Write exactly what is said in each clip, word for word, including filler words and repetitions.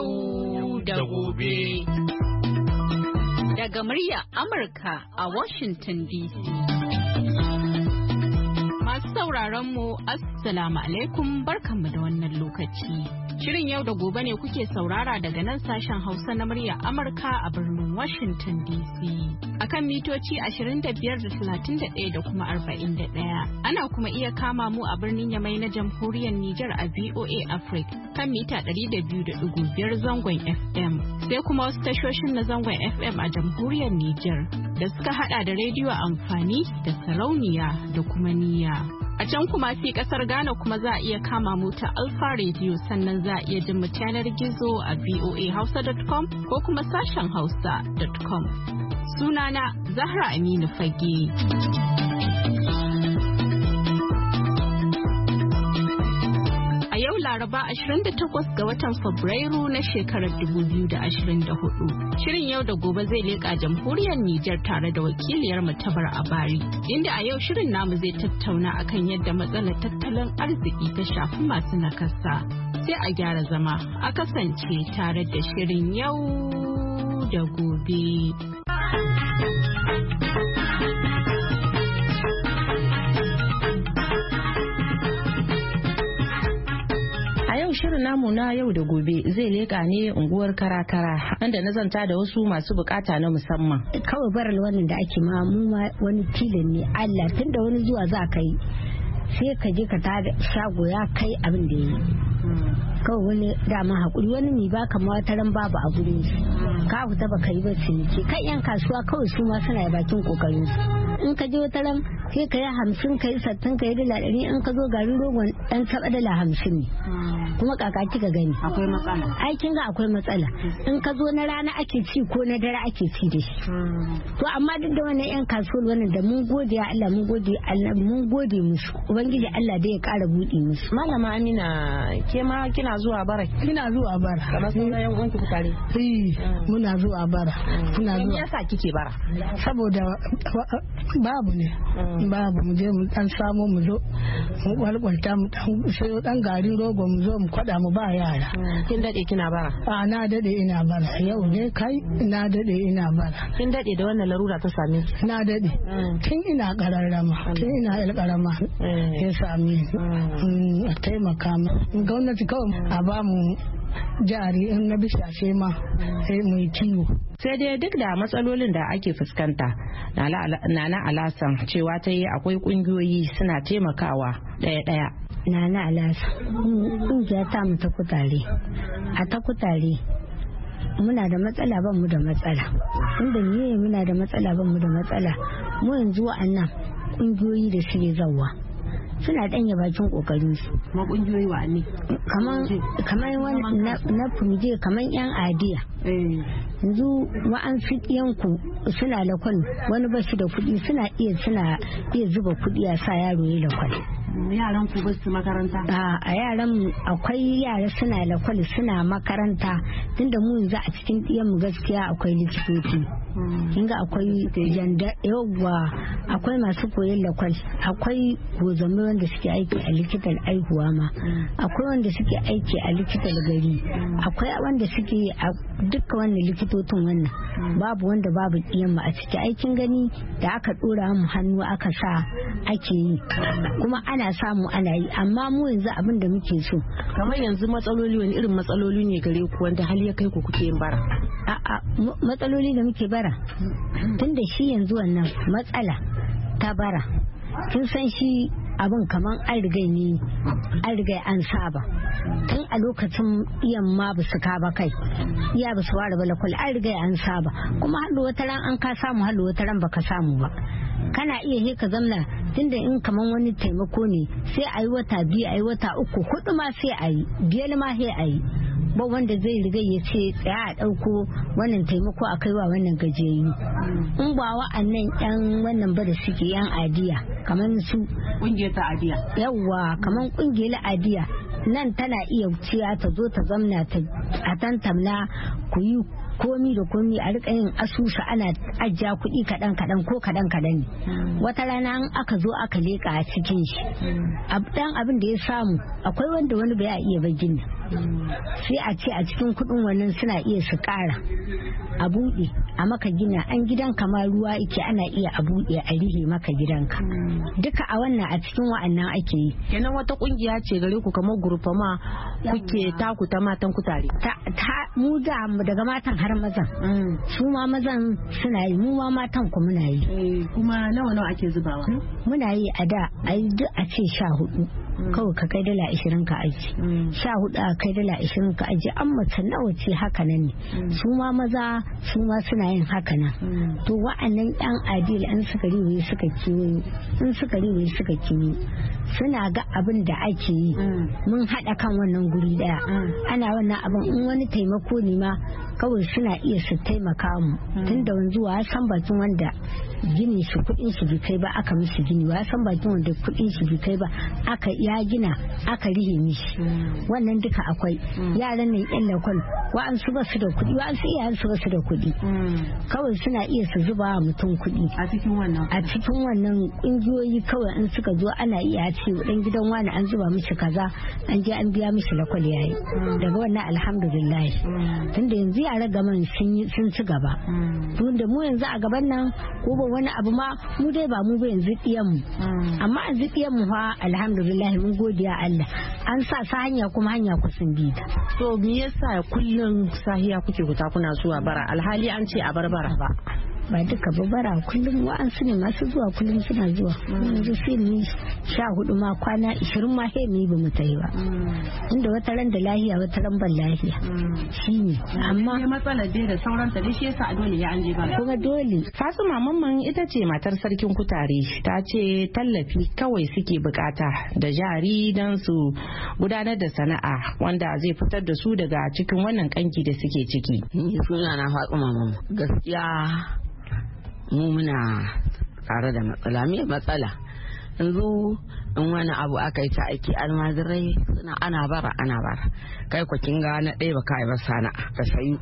Yau da gobe. Daga murya Amurka a Washington D C. Masu sauraron mu, Assalamu alaikum, barkanmu da wannan lokaci. Shirin yau da gobe ne kuke saurara daga nan sashen Hausa na murya Amurka a birnin Washington D C. Akan mitoci ashirin da biyar da talatin da ɗaya da kuma arba'in da ɗaya. Ana kuma iya kama mu a birnin Yamai na jamhuriyar Nijar a V O A Africa kan mita ɗari da biyu da ɗigo biyar zangon F M. Sai kuma wasu tashoshin na zangon F M a jamhuriyar Nijar da suka hada da rediyo amfani da sarauniya da kuma niyya. A can kuma sai kasar Ghana kuma za a iya kama mu ta Alpha Radio, sannan za a iya jin mu yanar gizo a v o a hausa dot com ko kuma sashen hausa dot com. Sunana Zahra Aminu Fage. A yau Laraba ashirin da takwas ga watan Fabrairu na shekarar dubu biyu da ashirin da hudu. Shirin yau da gobe zai leƙa jamhuriyar Nijar tare da wakiliyar Tabar Abari, inda a yau shirin namu zai tattauna akan yadda matsalar tattalin arziki ta shafi masu nakasa. Sai a gyara zama a kasance tare da shirin yau da gobe. Shirin namu na yau da gobe zai leƙa ne unguwar Karakara, inda na zanta da wasu masu bukata na musamman. Kawai baral wannan da ake ma mu ma wani tilin ne Allah, tunda wani zuwa za ka yi sai ka je ka tada shago ya kai abin da yi. Kawai wani dama hakuri, wani ne ba kama wata ran babu a gurin su ka fita baka yi ba ciniki. Kai yan kasuwa kawai su ma suna bakin kokarin su. In ka je wata ran sai ka yi hamsin, ka yi sattin, ka yi dala ɗari, in ka zo garin rogon ɗan taɓa dala hamsin ne. Kuma kaka kika gani akwai matsala. Ai kin ga akwai matsala. In ka zo na rana ake ci ko na dare ake ci da shi. To amma duk da wannan yan kasuwar wannan da mun gode ya Allah, mun gode Allah, mun gode musu. Ubangiji Allah dai ya ƙara buɗe musu. Malama Amina, ke ma kina zuwa bara? Kina zuwa bara. Kamar sauran yan uwanki ku tare? Eh, muna zuwa bara. Muna zuwa. Me yasa kike bara? Saboda babu ne. Babu, mu je mu dan samu mu zo mu walwalta mu dan sayo dan garin rogo mu zo mu kwada mu ba yara. Kin dade kina bara? A na dade ina bara. Yau ne kai na dade ina bara. Kin dade da wannan larura ta same ki? Na dade. Tun ina kararrama, tun ina yar karama ya same ni. A taimaka mu. Gwamnati kawai a ba mu jari in na bishashe ma sai mu yi kiwo. Sai dai duk da matsalolin da ake fuskanta, Nana Alasan cewa ta yi akwai kungiyoyi suna taimakawa ɗaya-ɗaya. Nana Alasan kungiya ta mu ta kutare. A ta kutare muna da matsala, ban mu da matsala. Inda ne muna da matsala, ban mu da matsala. Mu yanzu wa'annan kungiyoyi da suke zawwa suna danya bakin kokarin su. Ma kungiyoyi wa ne? Kaman kaman wani na fumje, kaman yan adiya. Yanzu wa'an yanku suna lakon, wani ba shi da kuɗi, suna iya suna iya zuba kuɗi a sa yaro ya lakon. Yaran ku ba su makaranta? A yaran mu akwai yara suna lakwal suna makaranta, tunda mu yanzu a cikin ɗiyan mu gaskiya akwai likitoci. Kinga akwai janda yawa, akwai masu koyon lakwal, akwai gozamai wanda suke aiki a likitan aihuwa ma, akwai wanda suke aiki a likitan gari, akwai wanda suke a dukkan wannan likitocin wannan. Babu wanda babu ɗiyan mu a ciki. Aikin gani da aka ɗora mu hannu aka sa ake yi, kuma ana samu ana yi, amma mu yanzu abin da muke so. Kamar yanzu matsaloli, wani irin matsaloli ne gare ku wanda hali ya kai ku kuke yin bara? A'a, matsaloli da muke bara tun da shi yanzu wannan matsala ta bara, kin san shi abin kaman an rigai ne, an rigai an saba tun a lokacin iyan ma ba su kaba kai, iya ba su ware balakul, an rigai an saba. Kuma halu wata ran an ka samu, halu wata ran baka samu ba. Kana iya he ka zamna, tunda in kaman wani taimako ne sai a yi wata biyu, a yi wata uku, hudu ma sai a yi, biyar ma sai a yi. Ba wanda zai riga ya ce tsaya a ɗauko wannan taimako a kaiwa wannan gajeyi. In ba wa'annan yan wannan ba da suke yan adiya, kamar su kungiyar ta adiya, yawwa kamar kungiyar adiya nan tana iya ciya ta zo ta zamna ta a tantamna ku yi komi da komi, a rika yin asusu ana ajiya kuɗi kaɗan kaɗan ko kaɗan kaɗan ne. Wata rana an aka zo aka leƙa a cikin shi dan abin da ya samu, akwai wanda wani bai iya bagin sai a ce a cikin kuɗin wannan suna iya su ƙara a buɗe a maka gina an gidan kama ruwa yake ana iya a buɗe a rihe maka gidanka duka a wannan a cikin wa'annan ake yi. Kenan wata kungiya ce gare ku kamar gurfama kuke taku ta matan kutare. Ta mu da daga matan har mazan. Su ma mazan suna yi mu ma matan ku muna yi. Kuma nawa nawa ake zubawa? Muna yi a da a yi duk a ce sha hudu. Kawai ka kai dala ashirin ka aji. Sha hudu a kai dala ashirin ka aji an mace nawa ce haka nan ne. Su ma maza su ma suna yin haka nan. To wa'annan yan adil an suka riwaye suka kiwo in suka riwaye suka kiwo suna ga abin da ake yi mun haɗa kan wannan guri daya ana wannan abin in wani taimako ne ma kawai suna iya su taimaka mu tunda wanzu wa san bakin wanda gini shi kudin shi bai kai ba aka mishi gini wa san bakin wanda kudin shi bai kai ba aka ya gina aka rihe mishi wannan duka akwai yaran nan yan lakwal wa'ansu ba su da kudi wa'ansu iyayen su ba su da kudi kawai suna iya su zuba mutum kudi a cikin wannan a cikin wannan kungiyoyi kawai in suka zo ana iya ce dan gidan wani an zuba mishi kaza an je an biya mishi lakwal yayi daga wannan alhamdulillah tunda yanzu yara gaman sun sun ci gaba tunda mu yanzu a gaban nan ko ba wani abu ma mu dai ba mu ba yanzu diyan mu amma yanzu diyan mu fa alhamdulillah mun godiya Allah an sa sa hanya kuma hanya ku sun bi ta. To me yasa kullun sahiya kuke guta kuna zuwa bara alhali an ce a barbara ba? Ba duka ba bara kullum wa'ansu ne masu zuwa kullum suna zuwa yanzu sai ni sha hudu ma kwana ishirin ma sai ni ba mu tayi ba inda wata ran da lahiya wata ran ban lahiya shine amma matsalar dai da sauran ta shi yasa a dole ya anje ba kuma dole. Fatsuma Mamman ita ce matar sarkin kutare ta ce tallafi kawai suke bukata da jari don su gudanar da sana'a wanda zai fitar da su daga cikin wannan kanki da suke ciki. Ni suna na Fatsuma Mamman gaskiya mu muna tare da matsala me matsala yanzu in wani abu aka yi ta aiki almazirai suna ana bara ana bara kai ku kinga na ɗaya ba kai ba sana ka sayu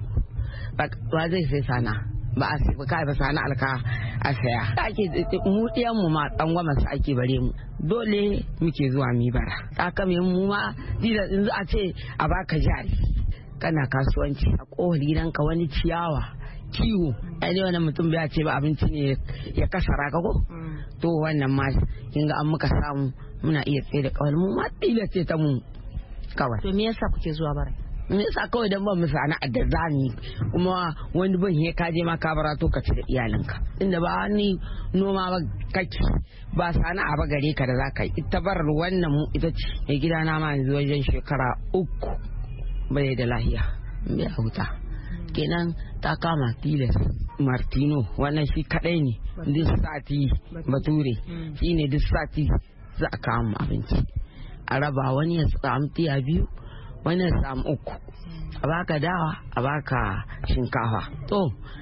ba zai sai sana ba a sai ba kai ba sana alka a saya ake mu ɗiyan mu ma tsangwama su ake bare mu dole muke zuwa mi bara sakamin mu ma dida yanzu a ce a baka jari kana kasuwanci a kohar gidanka wani ciyawa kiwo ai ne wannan mutum bai ce ba abinci ne ya kasara ka ko to wannan ma kin ga an muka samu muna iya tsaye da kawai mu ma dila ce ta mu kawai. To me yasa kuke zuwa bara? Me yasa kawai dan ban mu sana'ar da zani kuma wani ban he ka je ma ka bara to ka ci da iyalinka inda ba ni noma ba kake ba sana'a ba gare ka da zaka yi ita barar wannan mu ita ce mai gidana ma yanzu wajen shekara uku bai da lahiya bai huta kenan ta kama tilas martino wannan shi kadai ne duk sati bature shi ne duk sati za a kama abinci a raba wani ya samu tiya biyu wani ya samu uku a baka dawa a baka shinkafa to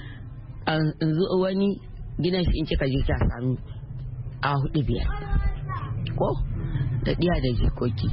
yanzu wani gidan shi in kika je ka sami a hudu biyar ko da diya da jikoki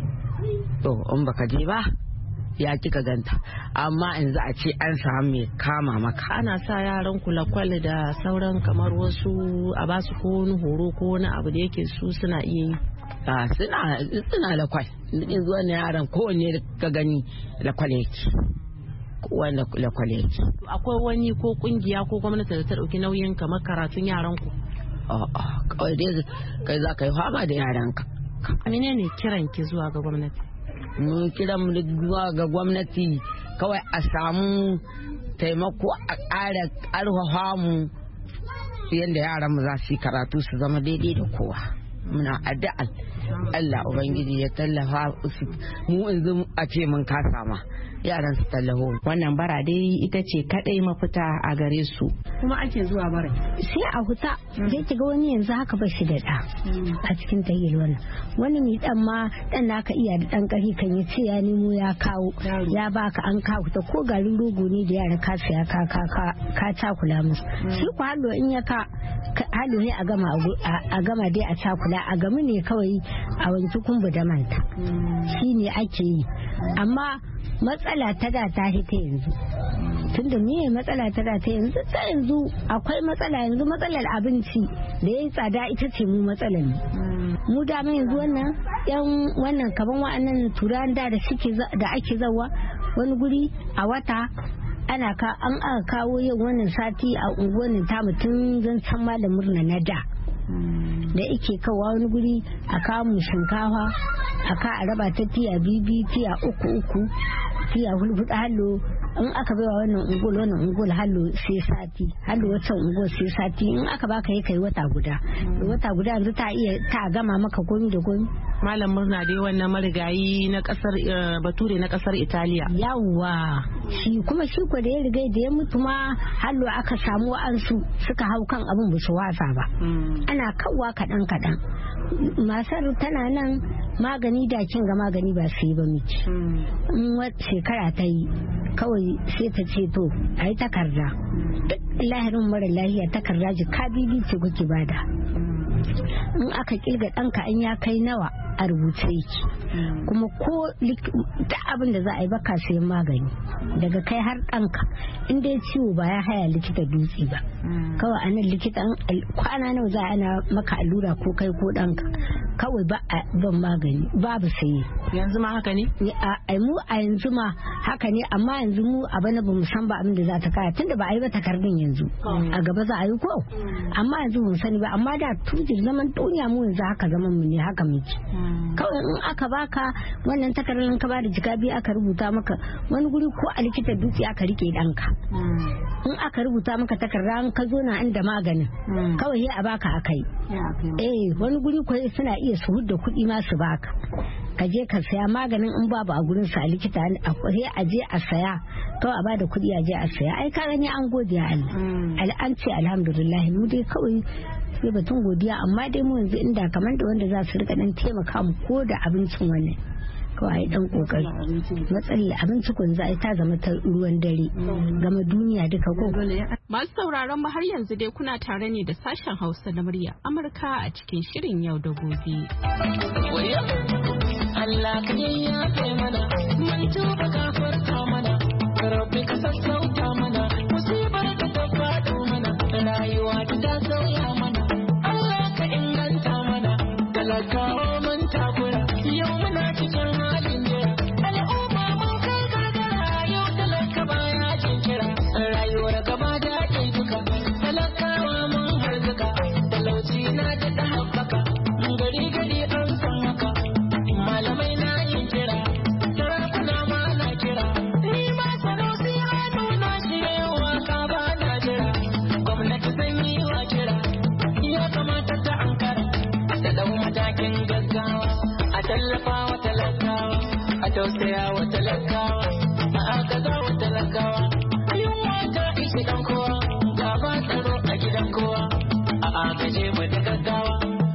to in baka je ba ya kika ganta amma yanzu a ce an samu mai kama maka ana sa yaran kula kwale da sauran kamar wasu a basu ko wani horo ko wani abu da yake su suna iya yi a suna suna da kwal yanzu wani yaran kowanne ka gani da kwale yake kowanne da kwale yake. Akwai wani ko kungiya ko gwamnati da ta dauki nauyin kamar karatun yaran ku? A'a kawai dai kai za ka yi fama da yaranka. Menene kiran ki zuwa ga gwamnati? Mun kiran zuwa ga gwamnati kawai a samu taimako a ƙara ƙarfafa mu yadda yaran mu za su yi karatu su zama daidai da kowa. Muna addu'a Allah Ubangiji ya tallafa su mu yanzu a ce mun kasa ma yaran su tallaho. Wannan bara dai ita ce kadai mafita a gare su. Kuma ake zuwa bara sai a huta sai kiga wani yanzu haka ba shi da da a cikin tayyil wannan wani mai dan ma dan naka iya da dan kari kan ya ce ya nemo ya kawo ya baka an kawo ta ko garin rogo ne da yara ka saya ka ka ka takula musu shi ku hallo in ya ka hallo ne a gama a gama dai a takula a gami ne kawai a wanki kumbu da manta shine ake yi amma matsala ta da ta hita yanzu tunda me matsala ta da ta yanzu ta yanzu akwai matsala yanzu matsalar abinci da yayi tsada ita ce mu matsalar mu da mai yanzu wannan yan wannan kaman wa'annan turan da da suke da ake zawa wani guri a wata ana ka an aka kawo yin wannan sati a unguwannin ta mutum zan san ma da murna na da da yake kawo wani guri a kawo mu shinkafa a ka a raba ta tiya bibi tiya uku uku tiya hulhuɗu hallo in aka baiwa wannan ungul wannan ungul hallo sai sati hallo wata ungul sai sati in aka baka yi kai wata guda wata guda yanzu ta iya ta gama maka komi da komi. Malam murna dai wannan marigayi na kasar bature na kasar Italiya. Yawwa shi kuma shi ko da ya riga da ya mutu ma hallo aka samu wa'ansu suka hau kan abin ba su wasa ba. Ana kawwa kaɗan kaɗan. Masar tana nan magani da kin ga magani ba su yi ba miki. In wata shekara ta yi kawai sai ta ce to a yi takarda. Lahirin mara lahiya takarda jika bibi ce kuke bada. In aka kirga ɗanka an ya kai nawa a rubuce yake kuma ko da abin da za a yi baka sayan magani daga kai har ɗanka inda ya ciwo ba ya haya likita dutse ba kawai anan likita kwana nawa za a ana maka allura ko kai ko ɗanka kawai ba a ban magani babu saye. Yanzu ma haka ne? A mu a yanzu ma haka ne amma yanzu mu a bana ba mu san ba abin da za ta kaya tunda ba a yi ba takardun yanzu a gaba za a yi ko amma yanzu mu sani ba amma da tujir zaman duniya mu yanzu haka zaman mu ne haka muke. Kawai in aka baka wannan takardar ka ba da jika biyu aka rubuta maka wani guri ko a likita dutse aka rike danka in aka rubuta maka takarda in ka zo na inda maganin kawai a baka akai eh wani guri ko suna iya su hudda kuɗi ma su baka ka je ka saya maganin in babu a gurin sa likita a je a saya kawai a bada kuɗi a je a saya ai ka gani an godiya Allah an ce alhamdulillah mu dai kawai sai batun godiya amma dai mu yanzu inda kamar da wanda za su rika dan taimaka mu ko da abincin wannan kawai dan kokari matsalar abinci kun za ta zama ta ruwan dare gama duniya duka ko. Masu sauraron mu har yanzu dai kuna tare ne da sashen Hausa na murya Amurka a cikin shirin yau da gobe. Allah ka yafe mana mun tuba gafarta mana rabbi ka sassauta mana musibar da ta faɗo mana rayuwa ta sauya mana Allah ka inganta mana talakawa mun takura yau muna cikin halin jira al'umma mun kai gargara yau talaka baya jin kira rayuwar gaba da duka talakawa mun harzuka talauci na da ta haɓaka gari gari an san haka malamai na yin kira sarakuna ma na kira ni ma sanusi hannu na shirya waka ba na jira gwamnati zan yi wa kira ya kamata ta ankara ta dau matakin gaggawa a tallafa wa talakawa a tausaya wa talakawa a agaza wa talakawa yunwa ta ishi dan kowa gaba tsaro a gidan kowa a agaje mu da gaggawa.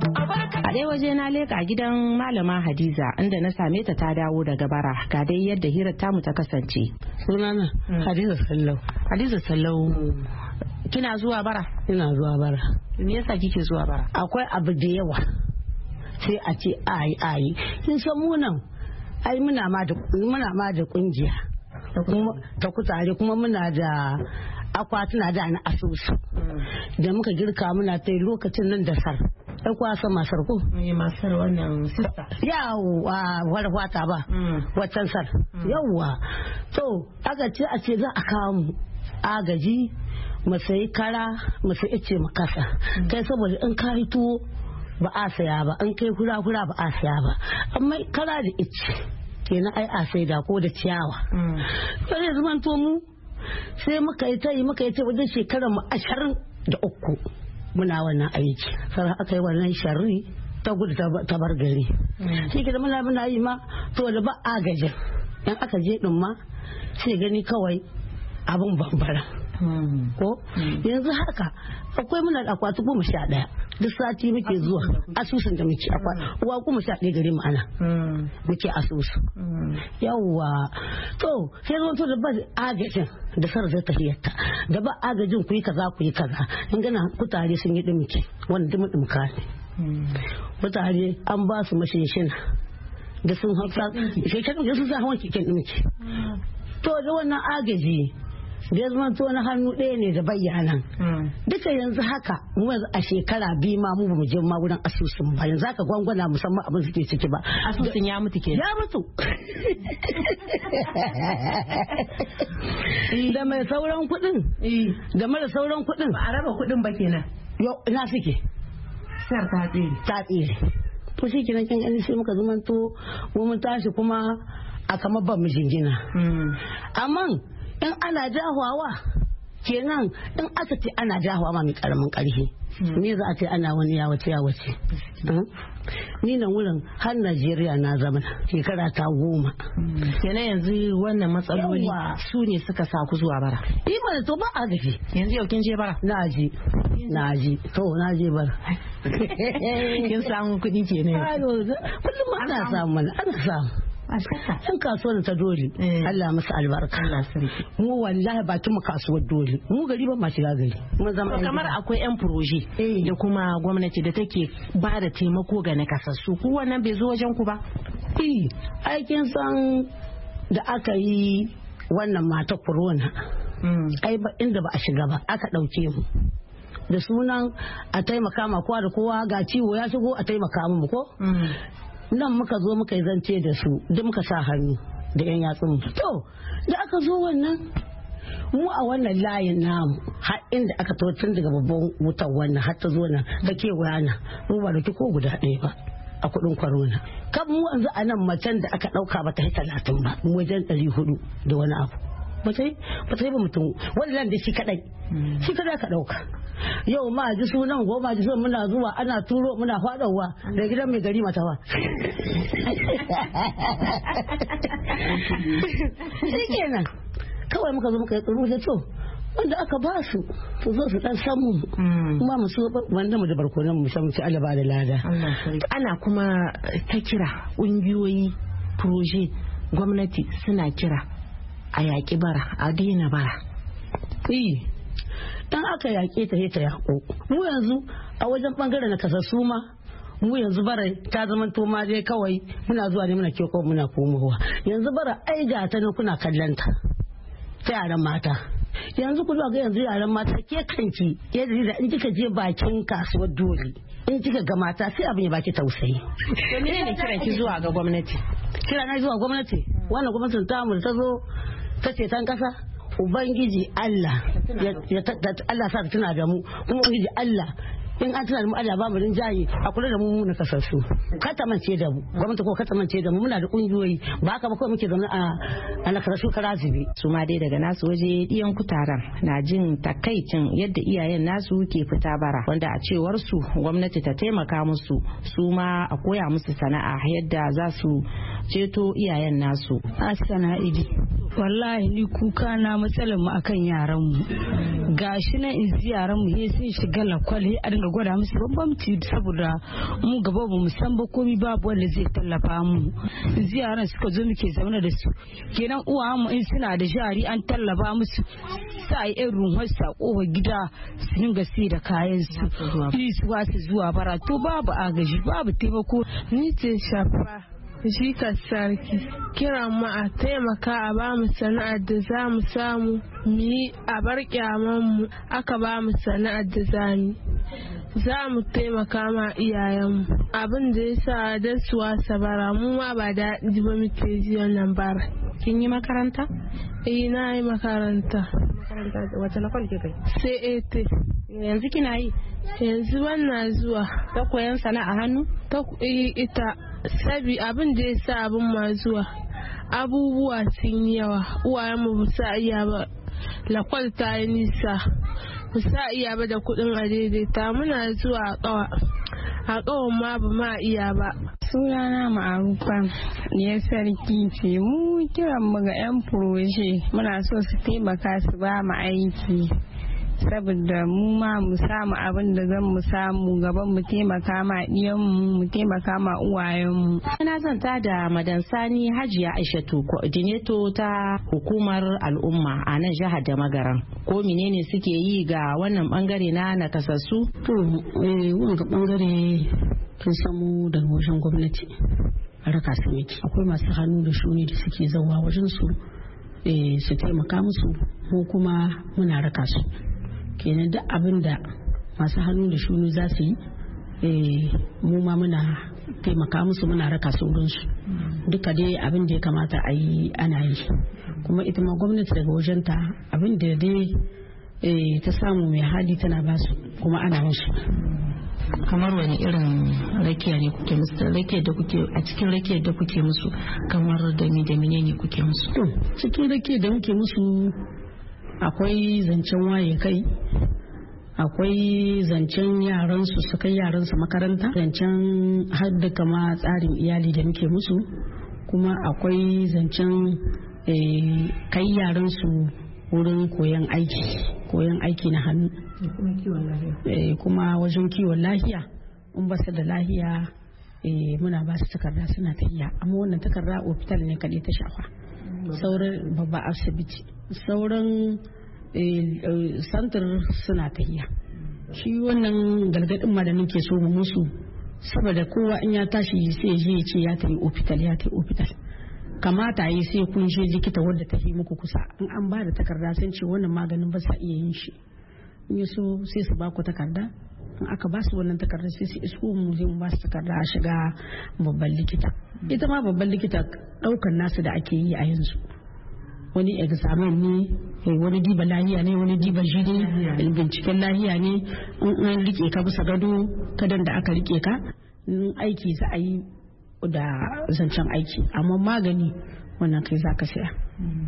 A dai waje na leka gidan malama Hadiza inda na same ta ta dawo daga bara ga dai yadda hirar tamu ta kasance. Sunana Hadiza Sallau. Hadiza Sallau kina zuwa bara? Ina zuwa bara. Me yasa kike zuwa bara? Akwai abu da yawa sai a ce ayi ayi. Kin san mu nan ai muna ma da muna ma da kungiya ta kutare kuma muna da akwatuna da na asusu da muka girka muna ta lokacin nan da sar ai kwasa masar ko eh masar wannan sista yawa warwata ba watan sar yawa to aka ce a ce za a kawo mu agaji mu sai kara mu sai ice mu kasa kai saboda in ka tuwo ba a saya ba in kai hura hura ba a saya ba amma kara da ice kenan ai a sai da ko da ciyawa sai zaman to mu sai muka yi ta yi muka yi ta wajen shekarar mu ashirin da uku muna wannan aiki sai aka yi wannan sharri ta gudu ta bar gari shi ke da muna muna yi ma to da ba agajin dan aka je din ma sai gani kawai abun bambara ko yanzu haka akwai muna da akwati goma sha daya duk sati muke zuwa asusun da muke akwai uwa goma sha daya gare mu ana muke asusu yawwa to sai zo to da ba agajin da sarar zai tafiyarta da ba agajin ku yi kaza ku yi kaza in gana kutare sun yi dimki wanda dimu dimka ne kutare an ba su mashishin da sun hausa shekarun da sun sa hawan keken dimki to da wannan agaji da ya zama to na hannu ɗaya ne da bayyanan duka yanzu haka mu yanzu a shekara biyu ma mu ba mu je ma gudan asusun ba yanzu haka gwangwana musamman abin suke ciki ba asusun ya mutu ke ya mutu da mai sauran kuɗin da mara sauran kuɗin a raba kuɗin ba kenan yo ina suke sar ta tsere ta tsere to shi kenan kin gani sai muka zamanto mu mun tashi kuma a kamar ban mu jingina amma in ana jahawa kenan in aka ce ana jahawa ma mai karamin karfi me za a ce ana wani ya wace ya wace ni nan wurin har Najeriya na zama shekara ta goma kenan yanzu wannan matsaloli su ne suka sa ku zuwa bara ima to ba a gaji yanzu yau kin je bara na ji na ji to na je bara kin samu kuɗi kenan kullum ana samu mana ana samu yan kasuwar ta dole Allah musu albarka mu wallahi bakin mu kasuwar dole mu gari ba ma shiga gari mun zama kamar akwai yan proje da kuma gwamnati da take ba da taimako ga nakasassu ku wannan bai zo wajen ku ba eh aikin san da aka yi wannan mata corona ai ba inda ba a shiga ba aka dauke mu da sunan a taimaka ma kowa da kowa ga ciwo ya shigo a taimaka mu ko nan muka zo muka yi zance da su duk muka sa hannu da yan yatsun to da aka zo wannan mu a wannan layin namu har inda aka to tun daga babban wutar wannan har ta zo nan ta kewaya na mu ba da ko guda ɗaya ba a kudin corona kan mu yanzu a nan macen da aka dauka ba ta yi talatin ba mu wajen ɗari hudu da wani abu ba ta yi ba ta yi ba mutum wannan da shi kadai shi kadai aka dauka yau ma ji sunan goma ji sunan muna zuwa ana turo muna faɗawa da gidan mai gari matawa shi kenan kawai muka zo muka yi tsoro da to wanda aka ba su to zo su dan samu kuma mu so wanda mu da barkonan mu samu ci Allah ba da lada ana kuma ta kira ƙungiyoyi proje gwamnati suna kira a yaƙi bara a daina bara dan aka yaƙe ta ta yaƙo mu yanzu a wajen bangaren na kasassu ma mu yanzu bara ta zama to ma dai kawai muna zuwa ne muna keko muna komowa yanzu bara ai ga ta ne kuna kallon ta ta yaran mata yanzu ku zuwa ga yanzu yaran mata ke kanki yadda in kika je bakin kasuwar dole in kika ga mata sai abin ya baki tausayi to me ne kiran ki zuwa ga gwamnati kira na zuwa gwamnati wannan gwamnatin ta mu ta zo ta ce tan kasa Ubangiji Allah ya Allah sa tuna da mu kuma Ubangiji Allah in an tuna da mu Allah ba mu rinjaye a kula da mu na kasassu kata mance da mu gwamnati ko kata mance da mu muna da kungiyoyi ba haka ba kawai muke zaune a a na kasassu karazibi su ma dai daga nasu waje diyan kutaran na jin takaicin yadda iyayen nasu ke fita bara wanda a cewar su gwamnati ta taimaka musu su ma a koya musu sana'a yadda za su ceto iyayen nasu asana idi wallahi ni kuka na matsalar mu akan yaran mu gashi na in yaran mu he sun shiga lakwal a dinga gwada musu bambamci saboda mu gaba ba mu san ba komai babu wanda zai tallafa mu yaran suka zo muke zaune da su kenan uwa mu in suna da jari an tallafa musu sai irin ruhun sako gida su dinga sai da kayan su su wasu zuwa bara to babu agaji babu taimako ni ce shafa shi ka sarki kiran mu a taimaka a ba mu sana'ar da za mu samu mu yi a bar kyaman mu aka ba mu sana'ar da za mu za mu taimaka ma iyayenmu abin da ya sa da su wasa bara mu ma ba daɗi ba muke ji wannan bara. Kin yi makaranta? Eh na yi makaranta. Wata na kwalke kai? sai ete. Yanzu kina yi? Yanzu wannan zuwa. Ta koyan sana'a hannu? Ta ita sabi abin da ya sa abin ma zuwa abubuwa sun yi yawa uwayenmu ba sa iya ba lakwal ta yi nisa ba sa iya ba da kudin a daidaita muna zuwa a kawa a kawan ma ba ma iya ba. Sunana ma'arufa ne sarki ce mu kiran mu ga 'yan furoje muna so su taimaka su ba mu aiki saboda mu ma mu samu abin da zan mu samu gaban mu taimaka ma ɗiyanmu mu taimaka ma uwayenmu. Na zanta da Madan Sani Hajiya Aishatu coordinator ta hukumar al'umma a nan jihar da Magaran. Ko menene suke yi ga wannan bangare na nakasassu? To eh wanga bangare kin samu daga wajen gwamnati a raka su yake akwai masu hannu da shuni da suke zauwa wajen su su taimaka musu mu kuma muna raka su kenan duk abin da masu hannu da shuni za su yi mu ma muna taimaka musu muna raka su wurinsu duka dai abin da ya kamata a yi ana yi kuma ita ma gwamnati daga wajenta abin da dai ta samu mai hali tana basu kuma ana musu. Kamar wani irin rakiya ne kuke musu rakiyar da kuke a cikin rakiyar da kuke musu kamar da ni da mine ne kuke musu? To cikin rakiyar da muke musu akwai zancen waye kai, akwai zancen yaran su su kai yaran su makaranta, zancen hadda kama tsarin iyali da muke musu, kuma akwai zancen kai yaran su wurin koyon aiki koyon aiki na hannu kuma wajen kiwon lahiya in ba su da lahiya muna ba su takarda suna tafiya amma wannan takarda ofital ne kaɗai ta shafa sauran babba asibiti sauran santar suna tafiya shi wannan galgadin ma da nake so mu musu saboda kowa in ya tashi sai ya je ya ce ya tafi ofital ya tafi ofital kamata yi sai kun je likita wadda ta fi muku kusa in an ba da takarda sun ce wannan maganin ba sa iya yin shi in yi so sai su ba ku takarda in aka ba su wannan takarda sai su isko mu zai mu ba su takarda a shiga babban likita ita ma babban likita daukan nasu da ake yi a yanzu wani examen ne wani diba lahiya ne wani diba jini binciken lahiya ne in an rike ka bisa gado kadan da aka rike ka in aiki za a yi da zancen aiki amma magani wannan kai za ka saya.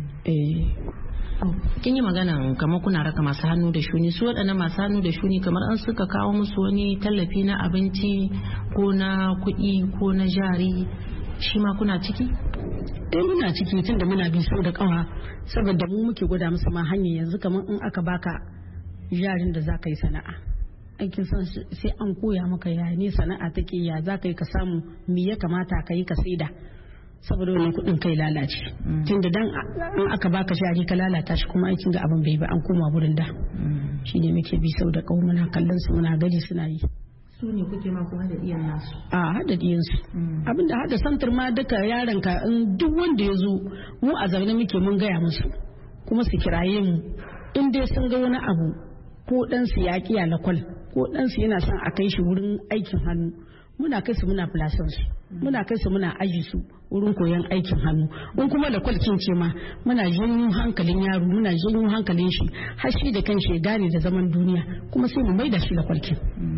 Kin yi magana kamar kuna raka masu hannu da shuni su waɗannan masu hannu da shuni kamar an suka kawo musu wani tallafi na abinci ko na kuɗi ko na jari shi ma kuna ciki? Eh muna ciki tun da muna bi sau da kawa saboda mu muke gwada musu ma hanyar yanzu kamar in aka baka jarin da za ka yi sana'a aikin san sai an koya maka ya ne sana'a take ya za ka yi ka samu me ya kamata ka yi ka saida saboda wannan kudin kai lalace tunda dan in aka baka jari ka lalata shi kuma aikin ga abin bai ba an koma wurin da shine muke bi sau da kawo muna kallon su muna gari suna yi su ne kuke ma ko hada diyan nasu a hada diyan su abinda hada santar ma duka yaron ka in duk wanda ya zo mu a zaune muke mun gaya musu kuma su kiraye mu in dai sun ga wani abu ko dan su ya kiya lakwal ko ɗansu yana son a kai shi wurin aikin hannu muna kai su muna filasar su muna kai su muna aji su wurin koyon aikin hannu in kuma da kwalkin ce ma muna janyo hankalin yaro muna janyo hankalin shi har shi da kanshi ya gane da zaman duniya kuma sai mu maida shi da kwalkin.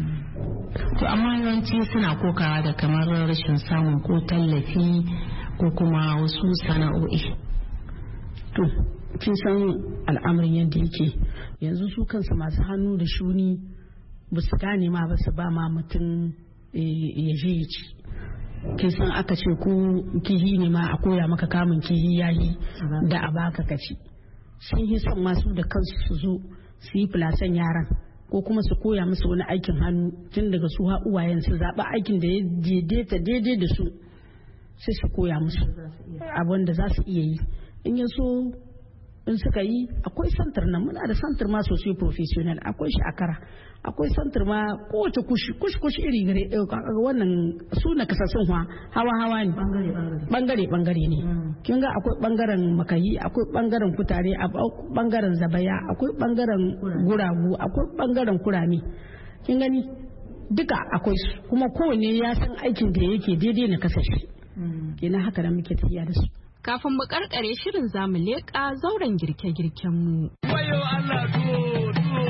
To amma yawanci suna kokawa da kamar rashin samun ko tallafi ko kuma wasu sana'o'i. To kin san al'amarin yadda yake yanzu su kansu masu hannu da shuni ba su gane ma ba su ba ma mutum ya je ya ci kin san aka ce ko kihi ne ma a koya maka kamun kihi yayi da a baka kaci sun yi son masu da kansu su zo su yi filasan yaran ko kuma su koya musu wani aikin hannu tun daga su ha uwayen su zaɓa aikin da ya daidaita daidai da su sai su koya musu abin da za su iya yi in ya so in suka yi akwai santar nan muna da santar ma sosai professional akwai shi a kara akwai santar ma kowace kushi kushi kushi iri gare wannan suna kasassun hawa hawa ne bangare bangare ne kin ga akwai bangaren makayi akwai bangaren kutare akwai bangaren zabaya akwai bangaren guragu akwai bangaren kurame kin gani duka akwai su kuma kowanne ya san aikin da yake daidai na kasashe kenan haka da muke tafiya da su. Kafin mu karkare shirin zamu leƙa zauren girke-girken mu. Wayo Allah tuwo tuwo.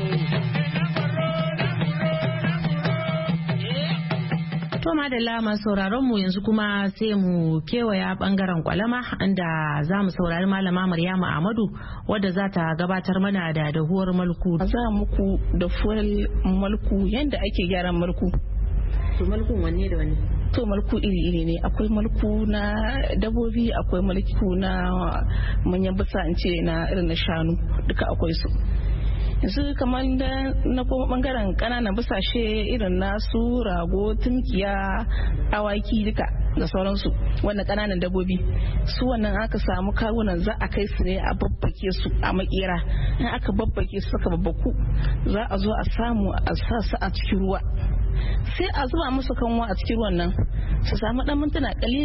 To madalla masu sauraron mu yanzu kuma sai mu kewaya bangaren kwalama inda za mu saurari malama Maryamu Ahmadu wadda za ta gabatar mana da dahuwar malku. Za muku dafuwar malku yadda ake gyaran malku. To malkun wanne da wanne? To malku iri-iri ne akwai malku na dabobi akwai malku na manyan bisa in ce na irin na shanu duka akwai su yanzu kamar da na kuma bangaren kananan bisashe irin nasu rago tumkiya awaki duka da sauransu wannan kananan dabobi su wannan aka samu kawunan za a kai su ne a babbake su a makera in aka babbake su suka babbaku za a zo a samu a sa su a cikin ruwa sai a zuba musu kanwa a cikin ruwan nan su samu dan mintuna kalilan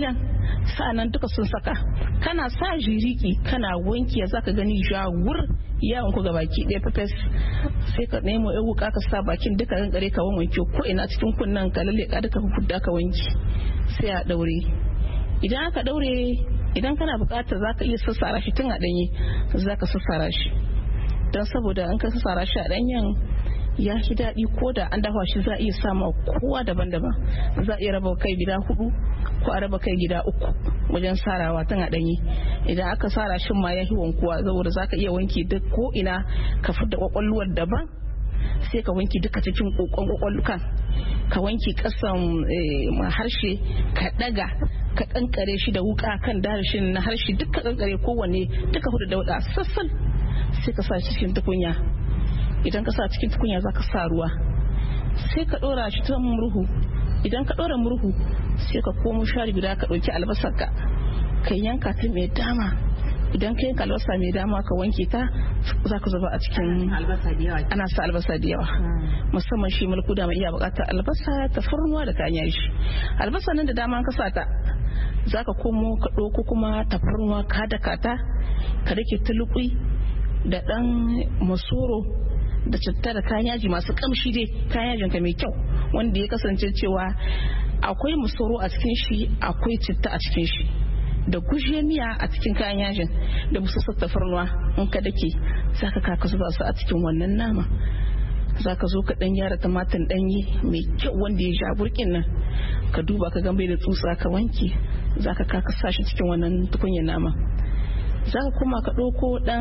sa'annan duka sun saka kana sa jiriki kana wanki zaka gani jawur yawon ku gabaki ɗaya fefes sai ka nemo yan wuka ka sa bakin duka kankare ka wanke ko ina cikin kunnan ka lalle ka duka kudda ka wanki sai a daure idan aka daure idan kana bukatar zaka iya sassara shi tun a danye zaka sassara shi dan saboda an ka sassara shi a danyen ya fi daɗi ko da an dafa shi za a iya sama kowa daban-daban za a iya raba kai gida hudu ko a raba kai gida uku wajen sarawa tun a ɗanyi idan aka sara shi ma ya fi wankuwa saboda za ka iya wanki duk ko ina ka fidda kwakwalwar daban sai ka wanki duka cikin kokon kwakwallukan ka wanki kasan harshe ka daga ka kankare shi da wuka kan darshin na harshe duka kankare kowanne duka hudu da wuda sassan sai ka sa cikin tukunya idan ka sa cikin tukunya za ka sa ruwa sai ka dora shi ta murhu idan ka dora murhu sai ka komo shari guda ka dauki albasar ka ka yanka ta mai dama idan ka yanka albasa mai dama ka wanke ta za ka zuba a cikin ana sa albasa da yawa musamman shi mulku da mai iya bukatar albasa tafarnuwa da kayan yashi albasa nan da dama ka sa ta za ka komo ka ɗauko kuma tafarnuwa ka daka ta ka dake tulukui da ɗan masoro da citta da kayan yaji masu kamshi dai kayan yajin ka mai kyau wanda ya kasance cewa akwai masoro a cikin shi akwai citta a cikin shi da gujiyar miya a cikin kayan yajin da busassar tafarnuwa in ka dake zaka kaka zuba su a cikin wannan nama zaka zo ka dan gyara tumatir danyi mai kyau wanda ya ja burkin nan ka duba ka ga bai da tsutsa ka wanke zaka kaka sa shi cikin wannan tukunyar nama zaka kuma ka ɗauko dan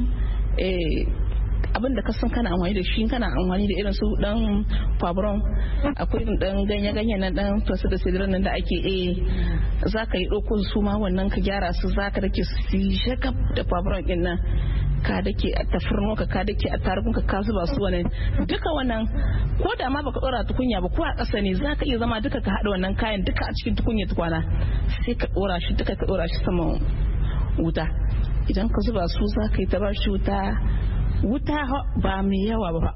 eh abin da ka san kana amfani da shi kana amfani da irin su dan fabron akwai dan ganye-ganye nan dan tosu da sidirin nan da ake eh zaka yi ɗauko su ma wannan ka gyara su zaka dake su shakaf da fabron din nan ka dake a tafarno ka ka dake a tarugun ka ka zuba su wannan duka wannan ko da ma baka dora tukunya ba ko a ƙasa ne zaka iya zama duka ka hada wannan kayan duka a cikin tukunya tukwana sai ka dora shi duka ka dora shi saman wuta idan ka zuba su zaka yi ta ba shi wuta wuta ba mai yawa ba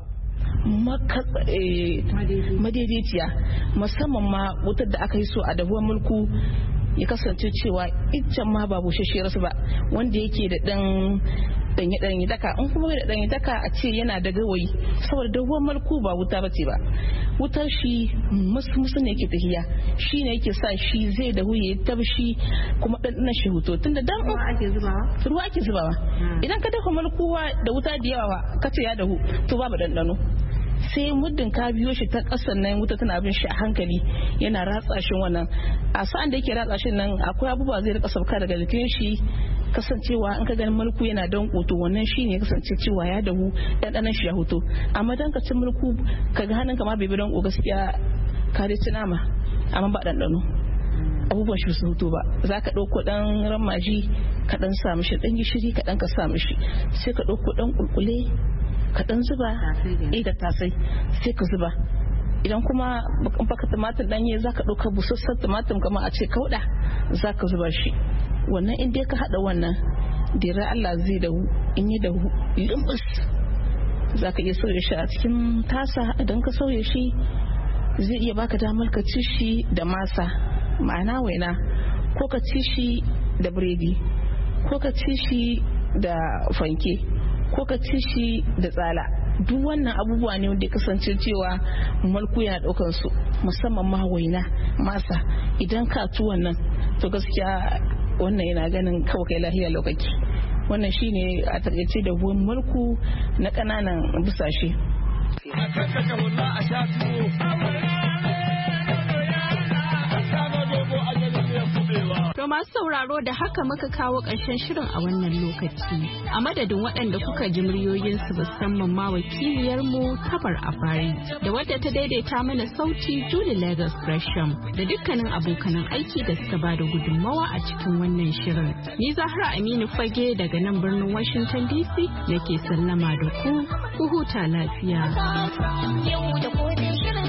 madaidaiciya musamman ma wutar da aka yi so a dahuwar mulku ya kasance cewa iccen ma ba bushashiyar su ba wanda yake da dan danye danye daka in kuma da danye daka a ce yana da gawayi saboda dahuwar mulku ba wuta bace ba wutar shi musu musu ne yake tahiya shi ne yake sa shi zai dahu ya tabshi kuma dan shi hoto tunda dan ruwa ake zubawa ruwa ake zubawa idan ka dafa mulkuwa da wuta da yawa kace ya dahu to babu dandano sai muddin ka biyo shi ta kasan nan wuta tana bin shi a hankali yana ratsa shi wannan a sa'an da yake ratsa shi nan akwai abubuwa zai rika sauka daga jikin shi kasancewa in ka ganin mulku yana dan koto wannan shine kasance cewa ya dahu dan shi ya hoto amma dan ka ci mulku kaga hannunka ma bai bi dan gaskiya ka dai ci nama amma ba dandano abubuwan shi su hoto ba za ka ɗauko ɗan ramaji ka ɗan sa mishi ɗan gishiri ka ɗan ka sa mishi sai ka ɗauko ɗan kulkule ka ɗan zuba eh da tasai sai ka zuba idan kuma baka tumatir ɗanye za ka ɗauka busassan tumatir kamar a ce kauɗa za ka zuba shi wannan in dai ka haɗa wannan dira Allah zai dahu in yi dahu limbus za ka iya sauya shi a cikin tasa idan ka sauya shi zai iya baka damar ka ci shi da masa ma'ana waina ko ka ci shi da biredi ko ka ci shi da fanke ko ka ci shi da tsala duk wannan abubuwa ne wanda ya kasance cewa mulku yana daukan su musamman ma waina masa idan ka ci wannan to gaskiya wannan yana ganin kawai kai lahiya lokaci wannan shine a takaice da buwan mulku na kananan busashe To masu sauraro da haka muka kawo ƙarshen shirin a wannan lokaci. A madadin waɗanda kuka ji muryoyinsu musamman ma wakiliyarmu Kabar Afari da wadda ta daidaita mana sauti Julie Lagos Gresham da dukkanin abokanan aiki da suka bada gudunmawa a cikin wannan shirin. Ni Zahra Aminu Fage daga nan birnin Washington D C nake sallama da ku, ku huta lafiya. Yau da